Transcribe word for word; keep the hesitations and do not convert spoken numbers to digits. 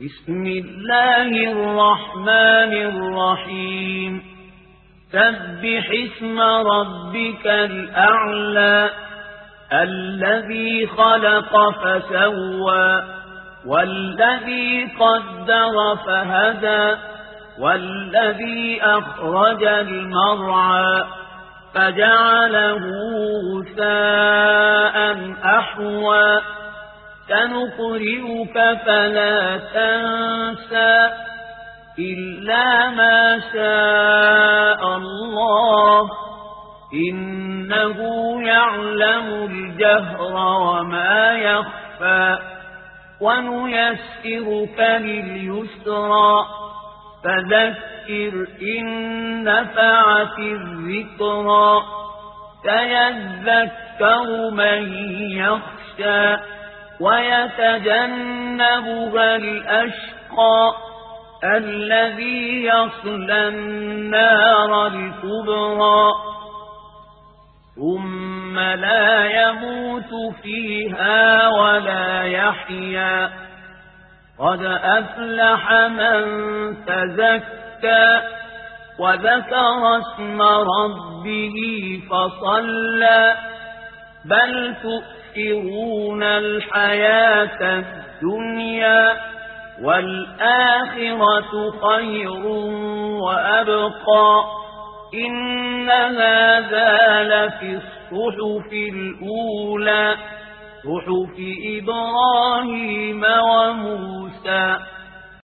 بسم الله الرحمن الرحيم سبح اسم ربك الأعلى الذي خلق فسوى والذي قدر فهدى والذي أخرج المرعى فجعله غثاء أحوى سنقرئك فلا تنسى إلا ما شاء الله إنه يعلم الجهر وما يخفى ونيسرك لليسرى فذكر إن نفعت الذكرى سيذكر من يخشى ويتجنبها الأشقى الذي يصلى النار الكبرى ثم لا يموت فيها ولا يحيا قد أفلح من تزكى وذكر اسم ربه فصلى بل تؤثرون الحياة الدنيا والآخرة خير وأبقى إن هذا لفي الصحف الأولى صحف إبراهيم وموسى